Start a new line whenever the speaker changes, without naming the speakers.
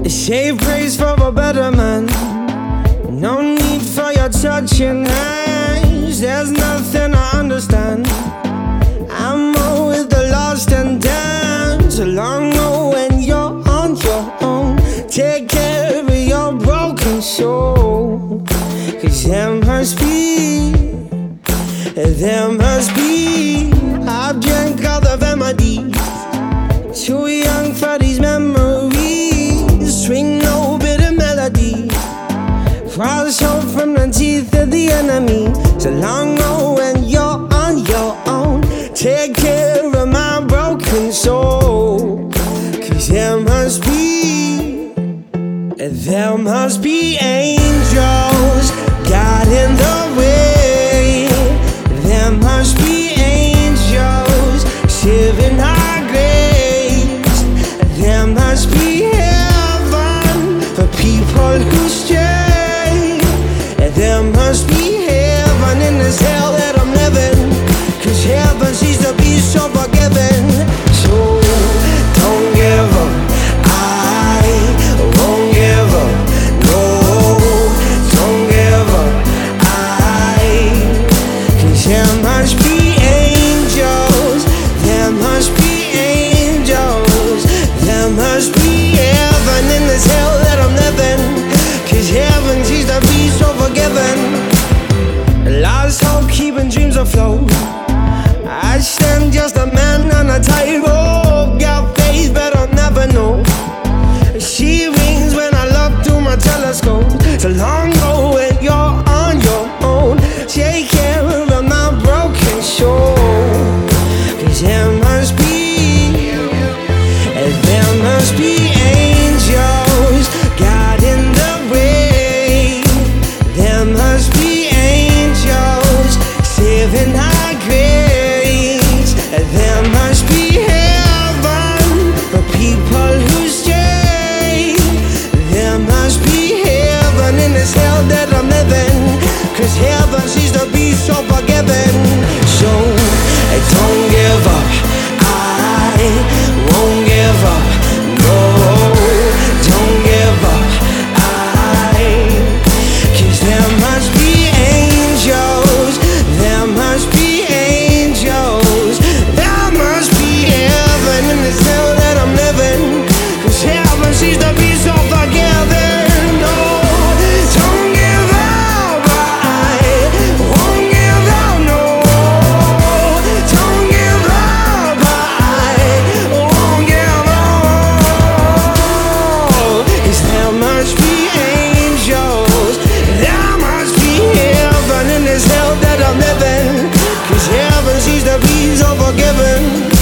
Save praise for a better man. No need for your touching hands. There's nothing I understand. I'm more with the lost and damned. So long when you're on your own. Take care of your broken soul. 'Cause there must be I've drank all the remedies. Too young for these memories. Swing no bitter melody. False hope from the teeth of the enemy. So long when you're on your own. Take care of my broken soul. 'Cause there must be angels guiding the way. There must be angels saving our grace. There must be heaven for people who stray. There must be heaven in this hell that I'm living. 'Cause heaven seems to be so forgiving. So don't give up, I won't give up. No, don't give up, there must be angels. There must be angels. There must be heaven in this hell that I'm living. 'Cause heaven seems to be so forgiving. Lost hope, keeping dreams afloat. I stand just a man on a tightrope. Got faith, but I'll never know. She rings when I look through my telescope. So long when you're on your own. Take care of my broken soul. 'Cause there must be angels guiding the way. There must be angels saving our grace. There must be heaven for people who stray. There must be heaven in this hell that I'm living. 'Cause heaven seems to be so forgiving. So don't give up, I won't give up. No, don't give up, 'cause there must be angels. There must be angels. There must be heaven in this hell that I'm living. 'Cause heaven seems to be so forgiving. No, don't give up, I won't give up. No, don't give up, I won't give up. 'Cause there must be angels. There must be heaven in this hell that I'm living. 'Cause heaven seems to be so forgiving.